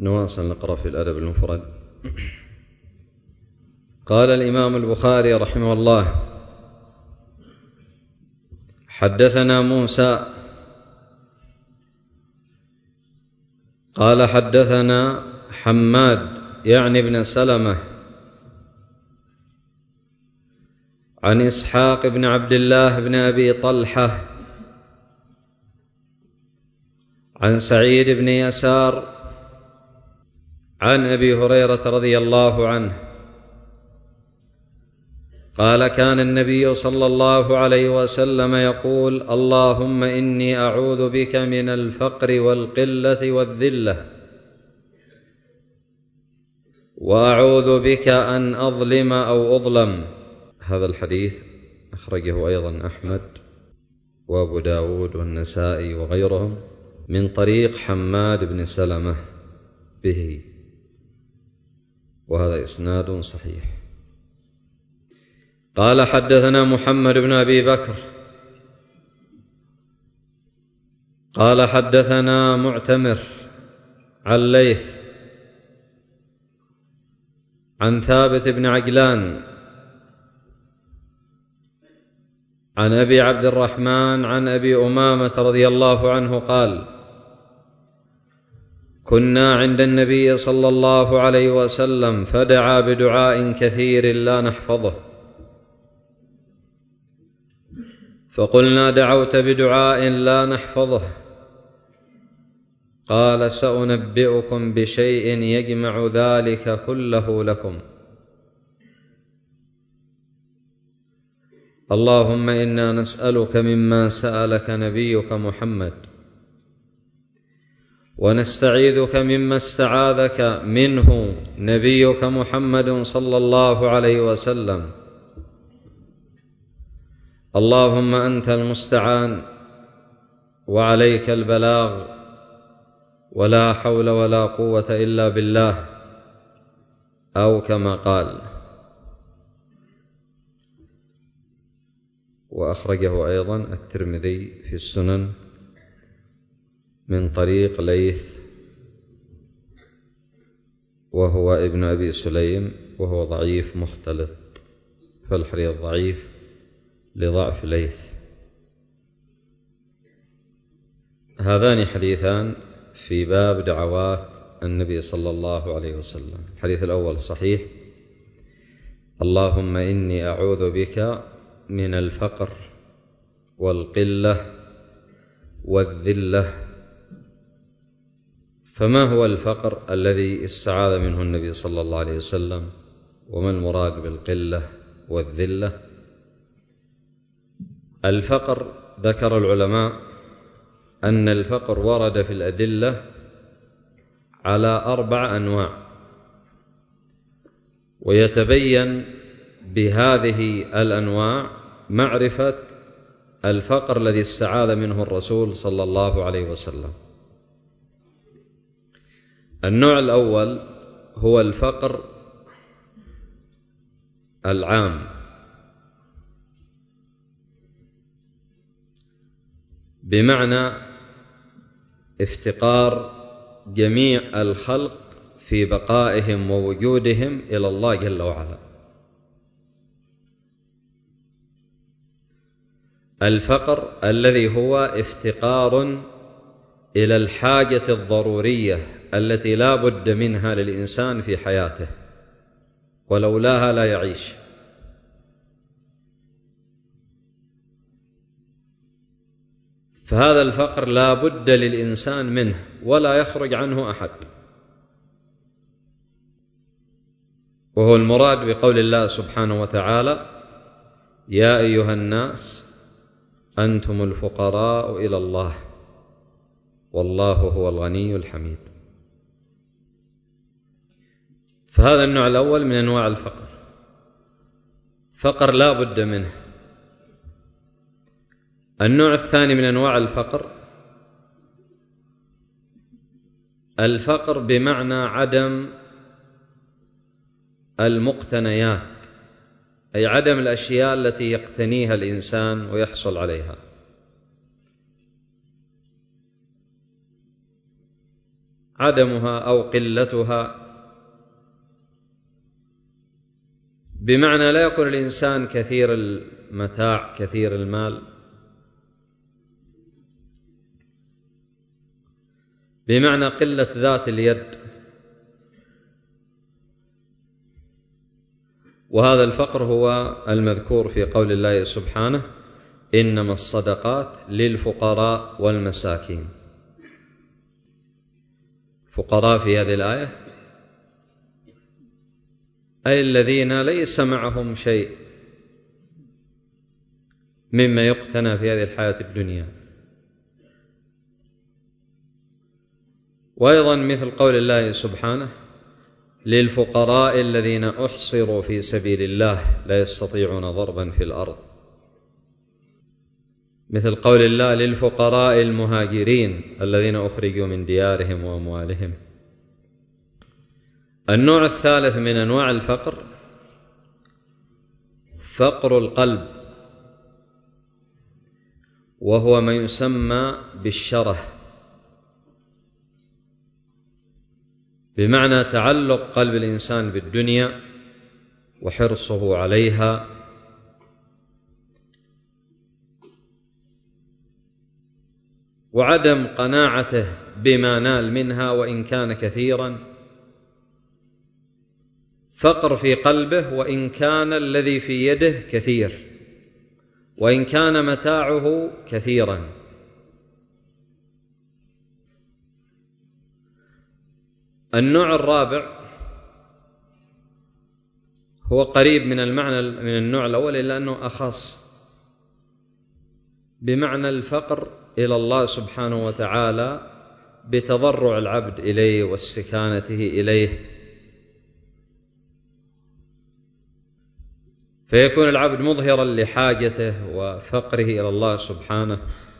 نواصل نقرأ في الأدب المفرد. قال الإمام البخاري رحمه الله: حدثنا موسى قال حدثنا حماد يعني بن سلمة عن إسحاق بن عبد الله بن أبي طلحة عن سعيد بن يسار عن أبي هريرة رضي الله عنه قال: كان النبي صلى الله عليه وسلم يقول: اللهم إني أعوذ بك من الفقر والقلة والذلة، وأعوذ بك أن أظلم أو أظلم. هذا الحديث أخرجه أيضا أحمد وأبو داود والنسائي وغيرهم من طريق حماد بن سلمة به، وهذا إسناد صحيح. قال: حدثنا محمد بن أبي بكر قال حدثنا معتمر عن ليث عن ثابت بن عجلان عن أبي عبد الرحمن عن أبي أمامة رضي الله عنه قال: كنا عند النبي صلى الله عليه وسلم فدعا بدعاء كثير لا نحفظه، فقلنا: دعوت بدعاء لا نحفظه؟ قال: سأنبئكم بشيء يجمع ذلك كله لكم. اللهم إنا نسألك مما سألك نبيك محمد، ونستعيذك مما استعاذك منه نبيك محمد صلى الله عليه وسلم. اللهم أنت المستعان وعليك البلاغ، ولا حول ولا قوة إلا بالله، أو كما قال. وأخرجه أيضا الترمذي في السنن من طريق ليث وهو ابن أبي سليم، وهو ضعيف مختلط، فالحديث ضعيف لضعف ليث. هذان حديثان في باب دعوات النبي صلى الله عليه وسلم. الحديث الأول صحيح: اللهم إني أعوذ بك من الفقر والقلة والذلة. فما هو الفقر الذي استعاذ منه النبي صلى الله عليه وسلم؟ وما المراد بالقلة والذلة؟ الفقر ذكر العلماء أن الفقر ورد في الأدلة على 4 أنواع، ويتبين بهذه الأنواع معرفة الفقر الذي استعاذ منه الرسول صلى الله عليه وسلم. النوع الأول هو الفقر العام، بمعنى افتقار جميع الخلق في بقائهم ووجودهم إلى الله جل وعلا. الفقر الذي هو افتقار إلى الحاجة الضرورية التي لا بد منها للإنسان في حياته، ولولاها لا يعيش. فهذا الفقر لا بد للإنسان منه ولا يخرج عنه أحد، وهو المراد بقول الله سبحانه وتعالى: يا أيها الناس أنتم الفقراء إلى الله والله هو الغني الحميد. فهذا النوع الأول من أنواع الفقر، فقر لا بد منه. النوع الثاني من أنواع الفقر، الفقر بمعنى عدم المقتنيات، أي عدم الأشياء التي يقتنيها الإنسان ويحصل عليها. عدمها أو قلتها، بمعنى لا يكون الإنسان كثير المتاع كثير المال، بمعنى قلة ذات اليد. وهذا الفقر هو المذكور في قول الله سبحانه: إنما الصدقات للفقراء والمساكين. فقراء في هذه الآية أي الذين ليس معهم شيء مما يقتنى في هذه الحياة الدنيا. وأيضا مثل قول الله سبحانه: للفقراء الذين أحصروا في سبيل الله لا يستطيعون ضربا في الأرض. مثل قول الله: للفقراء المهاجرين الذين أخرجوا من ديارهم وأموالهم. النوع الثالث من أنواع الفقر فقر القلب، وهو ما يسمى بالشره، بمعنى تعلق قلب الإنسان بالدنيا وحرصه عليها، وعدم قناعته بما نال منها وإن كان كثيرا. فقر في قلبه وإن كان الذي في يده كثير، وإن كان متاعه كثيرا. النوع الرابع هو قريب من المعنى من النوع الأول إلا أنه أخص، بمعنى الفقر إلى الله سبحانه وتعالى بتضرع العبد إليه واستكانته إليه، فيكون العبد مظهرا لحاجته وفقره إلى الله سبحانه.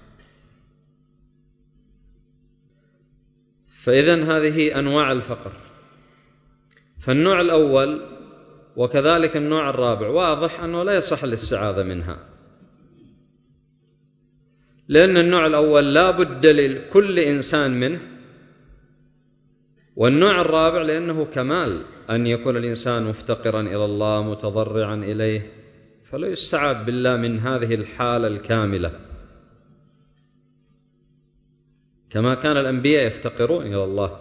فإذن هذه أنواع الفقر. فالنوع الأول وكذلك النوع الرابع واضح أنه لا يصح الاستعاذة منها، لأن النوع الأول لا بد لكل إنسان منه، والنوع الرابع لأنه كمال أن يكون الإنسان مفتقرا إلى الله متضرعا إليه، فلا يستعاذ بالله من هذه الحالة الكاملة، كما كان الأنبياء يفتقرون إلى الله.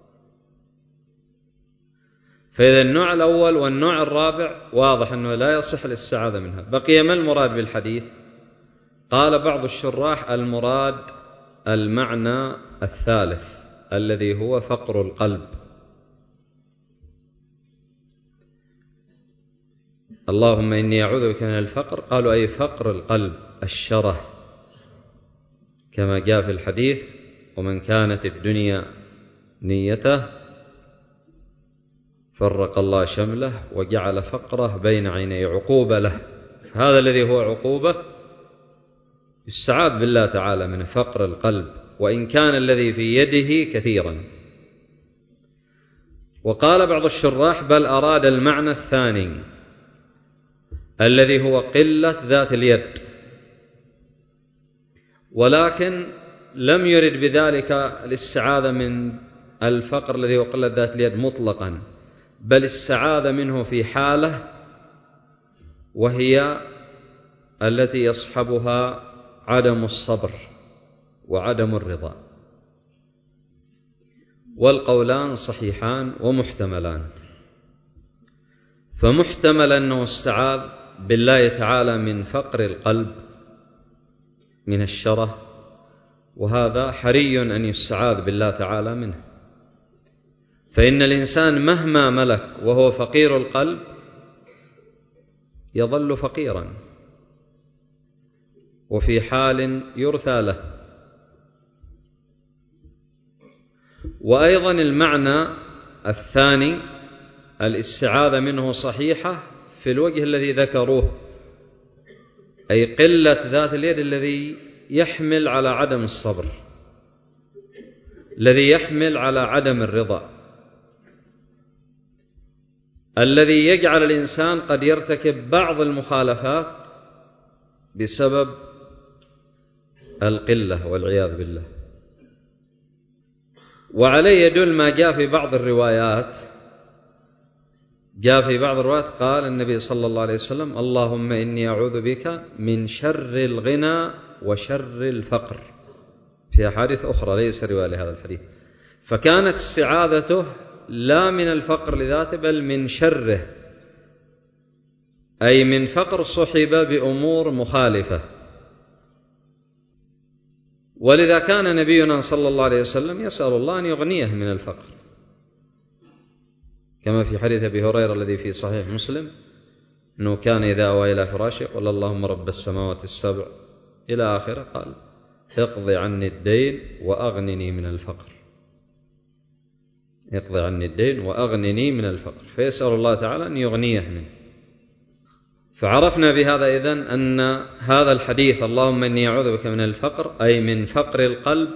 فإذا النوع الأول والنوع الرابع واضح أنه لا يصح الاستعاذة منها. بقي ما المراد بالحديث؟ قال بعض الشراح: المراد المعنى الثالث الذي هو فقر القلب. اللهم إني أعوذ بك من الفقر، قالوا أي فقر القلب الشره، كما جاء في الحديث: ومن كانت الدنيا نيته فرق الله شمله وجعل فقره بين عيني، عقوبة له. هذا الذي هو عقوبة يستعاذ بالله تعالى من فقر القلب وإن كان الذي في يده كثيرا. وقال بعض الشراح: بل أراد المعنى الثاني الذي هو قلة ذات اليد، ولكن لم يرد بذلك الاستعاذة من الفقر الذي هو قلة ذات اليد مطلقا، بل استعاذ منه في حالة وهي التي يصحبها عدم الصبر وعدم الرضا. والقولان صحيحان ومحتملان. فمحتمل أنه استعاذ بالله تعالى من فقر القلب من الشره، وهذا حري أن يستعاذ بالله تعالى منه، فإن الإنسان مهما ملك وهو فقير القلب يظل فقيرا وفي حال يرثى له. وأيضا المعنى الثاني الاستعاذة منه صحيحة في الوجه الذي ذكروه، أي قلة ذات اليد الذي يحمل على عدم الصبر، الذي يحمل على عدم الرضا، الذي يجعل الإنسان قد يرتكب بعض المخالفات بسبب القلة والعياذ بالله. وعليه يدل ما جاء في بعض الروايات، قال النبي صلى الله عليه وسلم: اللهم إني أعوذ بك من شر الغنى وشر الفقر، في أحاديث أخرى ليس رواية لهذا الحديث. فكانت استعاذته لا من الفقر لذاته بل من شره، أي من فقر صحب بأمور مخالفة. ولذا كان نبينا صلى الله عليه وسلم يسأل الله أن يغنيه من الفقر، كما في حديث أبي هريرة الذي في صحيح مسلم أنه كان إذا أوى إلى فراشه قال: اللهم رب السماوات السبع إلى آخره، قال: اقضي عني الدين وأغنني من الفقر، اقضي عني الدين وأغنني من الفقر، فيسأل الله تعالى أن يغنيه منه. فعرفنا بهذا إذن أن هذا الحديث اللهم إني أعوذ بك من الفقر أي من فقر القلب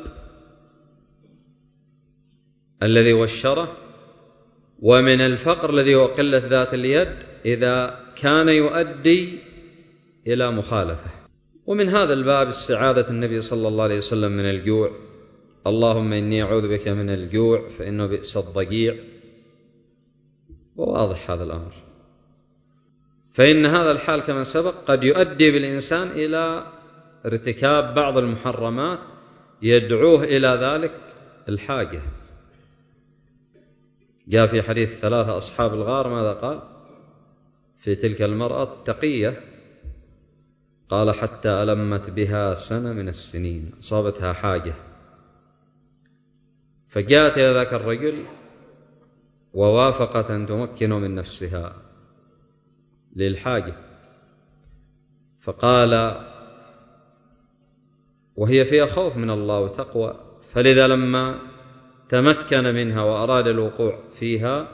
الذي هو الشره، ومن الفقر الذي هو قلة ذات اليد إذا كان يؤدي إلى مخالفة. ومن هذا الباب استعاذة النبي صلى الله عليه وسلم من الجوع: اللهم إني أعوذ بك من الجوع فإنه بئس الضجيع. وواضح هذا الأمر، فإن هذا الحال كما سبق قد يؤدي بالإنسان إلى ارتكاب بعض المحرمات يدعوه إلى ذلك الحاجة. جاء في حديث 3 أصحاب الغار ماذا قال في تلك المرأة التقية؟ قال: حتى ألمت بها سنة من السنين، أصابتها حاجة، فجاءت إلى ذاك الرجل ووافقت أن تمكنه من نفسها للحاجة، فقال وهي فيها خوف من الله وتقوى، فلذا لما تمكن منها وأراد الوقوع فيها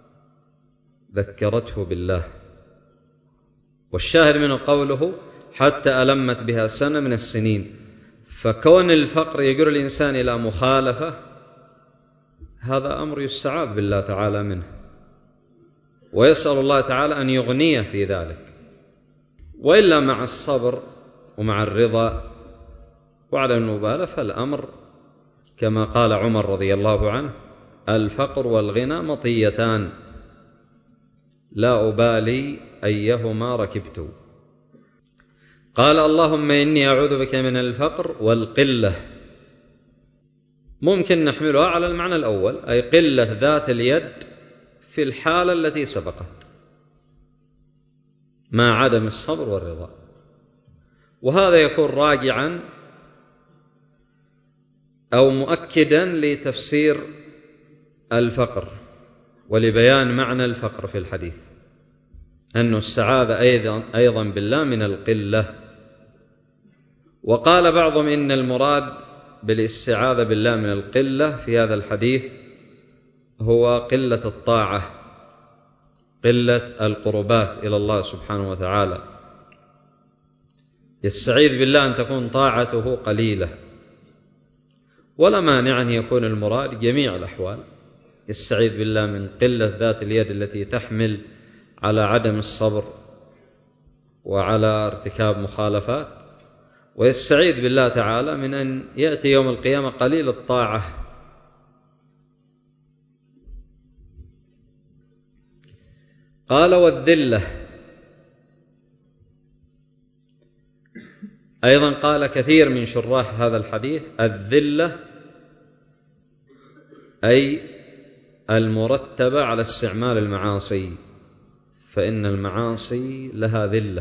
ذكرته بالله. والشاهد منه قوله حتى ألمت بها سنة من السنين، فكون الفقر يجر الإنسان إلى مخالفة هذا أمر يستعاذ بالله تعالى منه، ويسأل الله تعالى أن يغنيه في ذلك. وإلا مع الصبر ومع الرضا وعلى المبالاة فالأمر كما قال عمر رضي الله عنه: الفقر والغنى مطيتان لا أبالي أيهما ركبت. قال: اللهم إني أعوذ بك من الفقر والقلة، ممكن نحملها على المعنى الأول، أي قلة ذات اليد في الحالة التي سبقت مع عدم الصبر والرضا. وهذا يكون راجعا أو مؤكدا لتفسير الفقر ولبيان معنى الفقر في الحديث، أنه استعاذ أيضا بالله من القلة. وقال بعضهم إن المراد بالاستعاذة بالله من القلة في هذا الحديث هو قلة الطاعة، قلة القربات إلى الله سبحانه وتعالى، يستعيذ بالله أن تكون طاعته قليلة، ولا مانع أن يكون المراد جميع الأحوال، يستعيذ بالله من قلة ذات اليد التي تحمل على عدم الصبر وعلى ارتكاب مخالفات، ويستعيذ بالله تعالى من أن يأتي يوم القيامة قليل الطاعة. قال: والذلة أيضا قال كثير من شراح هذا الحديث: الذلة أي المرتبة على استعمال المعاصي، فإن المعاصي لها ذلة،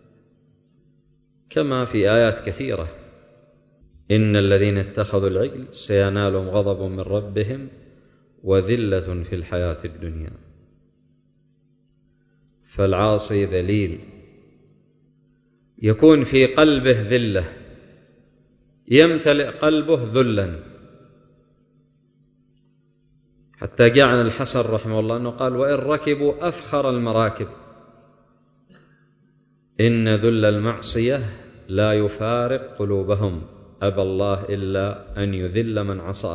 كما في آيات كثيرة: إن الذين اتخذوا العجل سينالهم غضب من ربهم وذلة في الحياة الدنيا. فالعاصي ذليل، يكون في قلبه ذلة، يمتلئ قلبه ذلا، حتى جاء عن الحسن رحمه الله أنه قال: وإن ركبوا أفخر المراكب إن ذل المعصية لا يفارق قلوبهم، أبى الله إلا أن يذل من عصاه.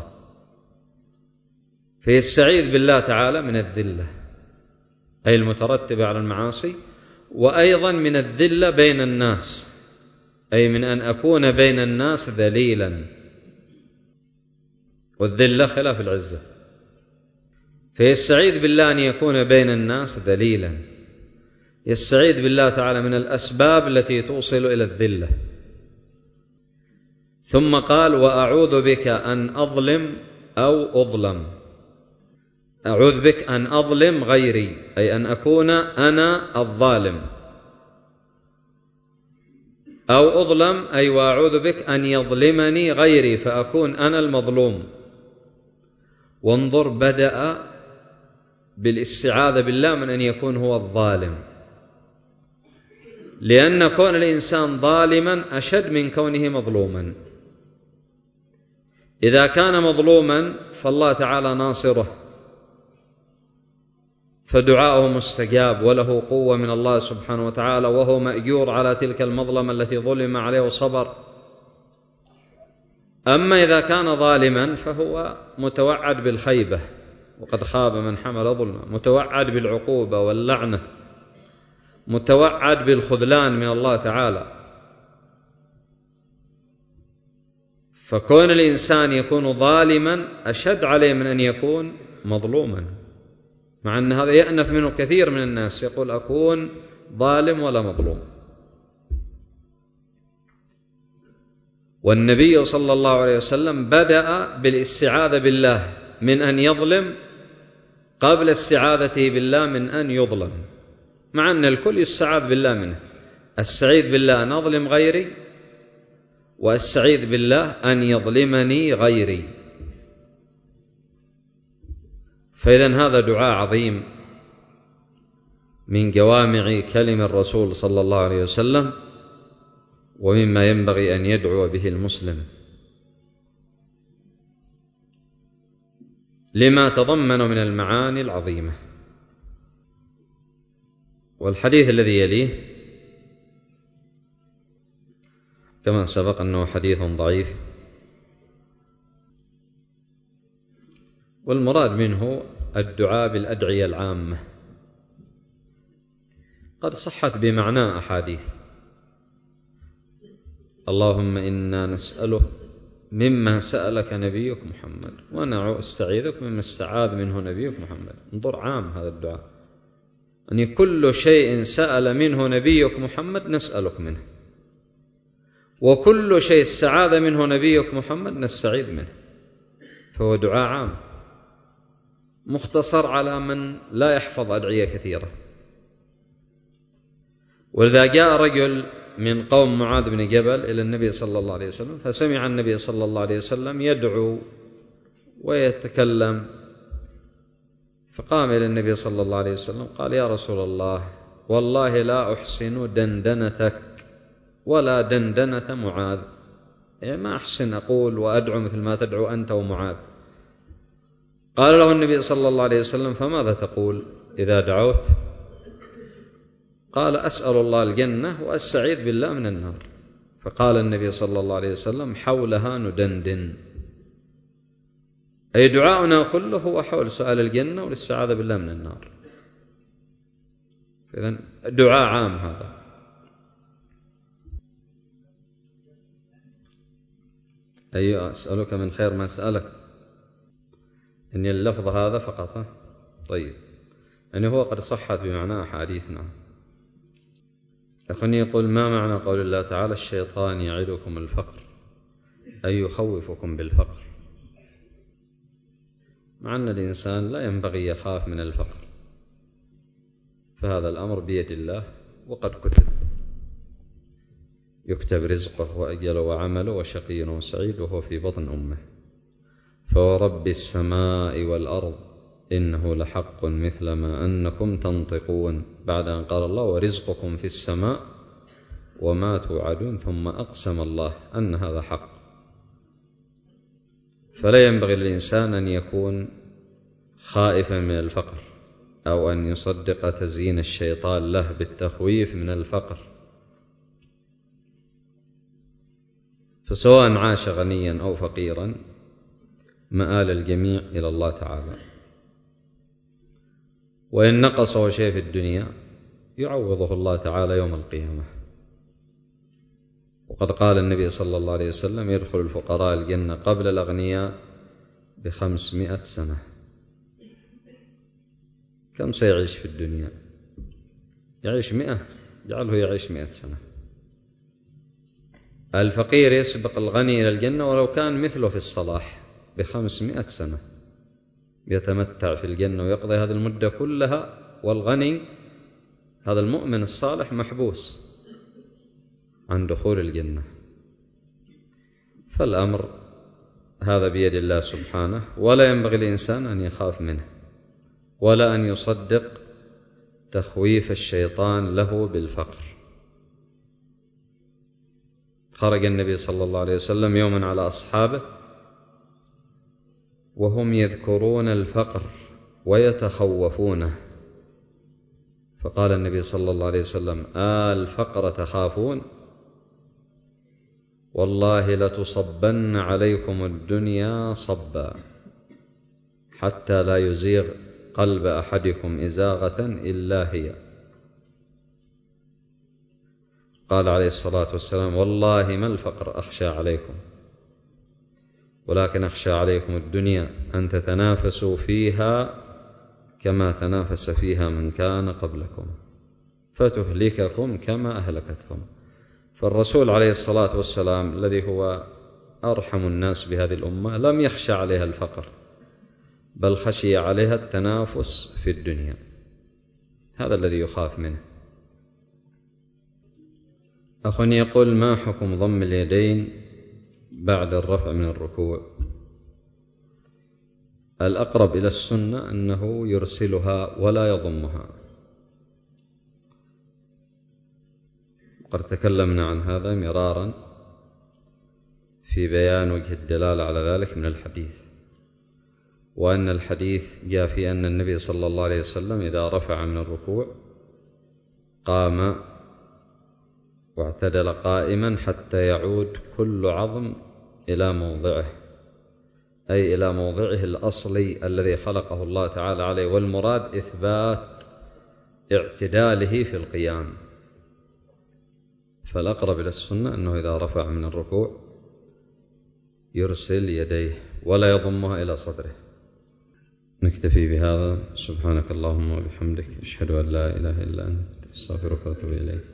فيستعيذ بالله تعالى من الذلة أي المترتبة على المعاصي، وأيضا من الذلة بين الناس، أي من أن أكون بين الناس ذليلا. والذلة خلاف العزة. فيستعيذ بالله أن يكون بين الناس ذليلا، يستعيذ بالله تعالى من الأسباب التي توصل إلى الذلة. ثم قال: وأعوذ بك أن أظلم أو أظلم. أعوذ بك أن أظلم غيري، أي أن أكون أنا الظالم، أو أظلم أي وأعوذ بك أن يظلمني غيري فأكون أنا المظلوم. وانظر، بدأ بالاستعاذة بالله من أن يكون هو الظالم، لأن كون الإنسان ظالما أشد من كونه مظلوما. إذا كان مظلوما فالله تعالى ناصره، فدعاؤه مستجاب وله قوة من الله سبحانه وتعالى، وهو مأجور على تلك المظلمة التي ظلم عليه وصبر. أما إذا كان ظالما فهو متوعد بالخيبة، وقد خاب من حمل ظلما، متوعد بالعقوبة واللعنة، متوعد بالخذلان من الله تعالى. فكون الإنسان يكون ظالما أشد عليه من أن يكون مظلوما، مع أن هذا يأنف منه كثير من الناس، يقول أكون ظالم ولا مظلوم. والنبي صلى الله عليه وسلم بدأ بالاستعاذة بالله من أن يظلم قبل استعاذته بالله من أن يظلم، مع أن الكل يستعاذ بالله منه. أستعيذ بالله أن أظلم غيري، وأستعيذ بالله أن يظلمني غيري. فإذن هذا دعاء عظيم من جوامع كلم الرسول صلى الله عليه وسلم، ومما ينبغي أن يدعو به المسلم، لما تضمن من المعاني العظيمة. والحديث الذي يليه كما سبق أنه حديث ضعيف، والمراد منه الدعاء بالأدعية العامة. قد صحت بمعنى أحاديث: اللهم إنا نسألك مما سألك نبيك محمد، ونستعيذك مما استعاذ منه نبيك محمد. انظر، عام هذا الدعاء، أن كل شيء سأل منه نبيك محمد نسألك منه، وكل شيء استعاذ منه نبيك محمد نستعيذ منه. فهو دعاء عام مختصر على من لا يحفظ أدعية كثيرة. ولذا جاء رجل من قوم معاذ بن جبل إلى النبي صلى الله عليه وسلم، فسمع النبي صلى الله عليه وسلم يدعو ويتكلم، فقام إلى النبي صلى الله عليه وسلم قال: يا رسول الله، والله لا أحسن دندنتك ولا دندنة معاذ، يعني ما أحسن أقول وأدعو مثل ما تدعو أنت ومعاذ. قال له النبي صلى الله عليه وسلم: فماذا تقول إذا دعوت؟ قال: أسأل الله الجنة وأستعيذ بالله من النار. فقال النبي صلى الله عليه وسلم: حولها ندندن، أي دعاؤنا كله هو حول سؤال الجنة والاستعاذة بالله من النار. إذن دعاء عام هذا. أي أسألك من خير ما سألك، إن اللفظ هذا فقط. طيب، يعني هو قد صحت بمعنى أحاديثنا. أخني يقول: ما معنى قول الله تعالى: الشيطان يعدكم الفقر، أي يخوفكم بالفقر؟ مع أن الإنسان لا ينبغي يخاف من الفقر، فهذا الأمر بيد الله، وقد يكتب رزقه وأجله وعمله وشقي وسعيد وهو في بطن أمه. فورب السماء والأرض إنه لحق مثل ما أنكم تنطقون، بعد أن قال الله: ورزقكم في السماء وما توعدون، ثم أقسم الله أن هذا حق. فلا ينبغي للإنسان أن يكون خائفا من الفقر، أو أن يصدق تزيين الشيطان له بالتخويف من الفقر. فسواء عاش غنيا أو فقيرا، مآل الجميع إلى الله تعالى. وإن نقصه شيء في الدنيا يعوضه الله تعالى يوم القيامة. وقد قال النبي صلى الله عليه وسلم: يدخل الفقراء الجنة قبل الأغنياء ب500 سنة. كم سيعيش في الدنيا؟ يعيش 100، جعله يعيش 100 سنة. الفقير يسبق الغني إلى الجنة ولو كان مثله في الصلاح ب500 سنة، يتمتع في الجنة ويقضي هذه المدة كلها، والغني هذا المؤمن الصالح محبوس عن دخول الجنة. فالأمر هذا بيد الله سبحانه، ولا ينبغي الإنسان أن يخاف منه ولا أن يصدق تخويف الشيطان له بالفقر. خرج النبي صلى الله عليه وسلم يوما على أصحابه وهم يذكرون الفقر ويتخوفونه، فقال النبي صلى الله عليه وسلم: الفقر تخافون؟ والله لتصبن عليكم الدنيا صبا حتى لا يزيغ قلب أحدكم إزاغة إلا هي. قال عليه الصلاة والسلام: والله ما الفقر أخشى عليكم، ولكن أخشى عليكم الدنيا أن تتنافسوا فيها كما تنافس فيها من كان قبلكم فتهلككم كما أهلكتكم. فالرسول عليه الصلاة والسلام الذي هو أرحم الناس بهذه الأمة لم يخشى عليها الفقر، بل خشي عليها التنافس في الدنيا. هذا الذي يخاف منه. أخ يقول: ما حكم ضم اليدين بعد الرفع من الركوع؟ الأقرب إلى السنة أنه يرسلها ولا يضمها، قد تكلمنا عن هذا مرارا في بيان وجه الدلالة على ذلك من الحديث، وأن الحديث جاء في أن النبي صلى الله عليه وسلم إذا رفع من الركوع قام واعتدل قائما حتى يعود كل عظم إلى موضعه، أي إلى موضعه الأصلي الذي خلقه الله تعالى عليه، والمراد إثبات اعتداله في القيام. فالأقرب إلى السنة أنه إذا رفع من الركوع يرسل يديه ولا يضمها إلى صدره. نكتفي بهذا. سبحانك اللهم وبحمدك، أشهد أن لا إله إلا أنت، أستغفرك وأتوب إليك.